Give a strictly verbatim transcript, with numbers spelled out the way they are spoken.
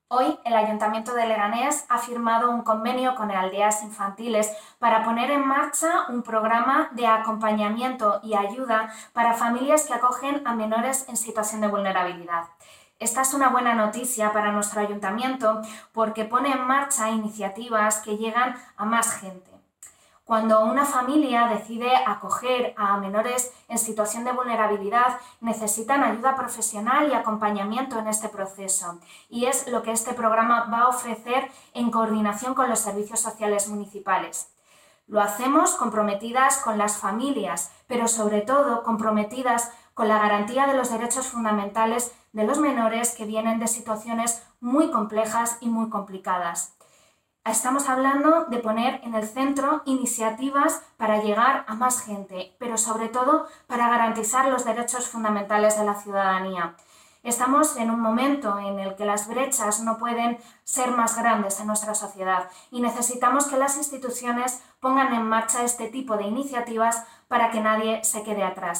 Hoy, el Ayuntamiento de Leganés ha firmado un convenio con Aldeas Infantiles para poner en marcha un programa de acompañamiento y ayuda para familias que acogen a menores en situación de vulnerabilidad. Esta es una buena noticia para nuestro ayuntamiento porque pone en marcha iniciativas que llegan a más gente. Cuando una familia decide acoger a menores en situación de vulnerabilidad, necesitan ayuda profesional y acompañamiento en este proceso, y es lo que este programa va a ofrecer en coordinación con los servicios sociales municipales. Lo hacemos comprometidas con las familias, pero sobre todo comprometidas con la garantía de los derechos fundamentales de los menores que vienen de situaciones muy complejas y muy complicadas. Estamos hablando de poner en el centro iniciativas para llegar a más gente, pero sobre todo para garantizar los derechos fundamentales de la ciudadanía. Estamos en un momento en el que las brechas no pueden ser más grandes en nuestra sociedad y necesitamos que las instituciones pongan en marcha este tipo de iniciativas para que nadie se quede atrás.